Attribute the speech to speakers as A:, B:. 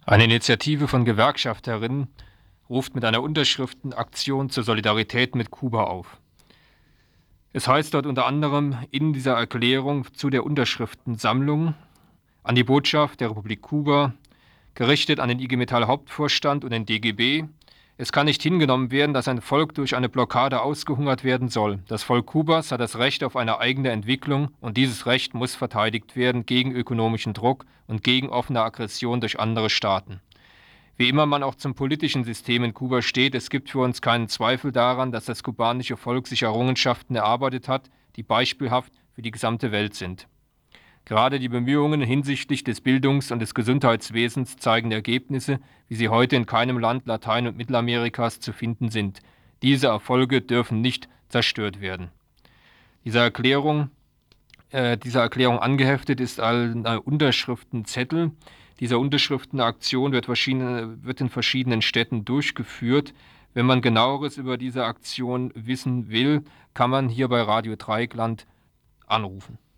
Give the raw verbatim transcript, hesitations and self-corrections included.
A: Eine Initiative von Gewerkschafterinnen ruft mit einer Unterschriftenaktion zur Solidarität mit Kuba auf. Es heißt dort unter anderem in dieser Erklärung zu der Unterschriftensammlung an die Botschaft der Republik Kuba, gerichtet an den I G Metall Hauptvorstand und den D G B: Es kann nicht hingenommen werden, dass ein Volk durch eine Blockade ausgehungert werden soll. Das Volk Kubas hat das Recht auf eine eigene Entwicklung und dieses Recht muss verteidigt werden gegen ökonomischen Druck und gegen offene Aggression durch andere Staaten. Wie immer man auch zum politischen System in Kuba steht, es gibt für uns keinen Zweifel daran, dass das kubanische Volk sich Errungenschaften erarbeitet hat, die beispielhaft für die gesamte Welt sind. Gerade die Bemühungen hinsichtlich des Bildungs- und des Gesundheitswesens zeigen Ergebnisse, wie sie heute in keinem Land Latein- und Mittelamerikas zu finden sind. Diese Erfolge dürfen nicht zerstört werden. Dieser Erklärung, äh, dieser Erklärung angeheftet ist ein Unterschriftenzettel. Diese Unterschriftenaktion wird, verschiedene, wird in verschiedenen Städten durchgeführt. Wenn man Genaueres über diese Aktion wissen will, kann man hier bei Radio Dreieckland anrufen.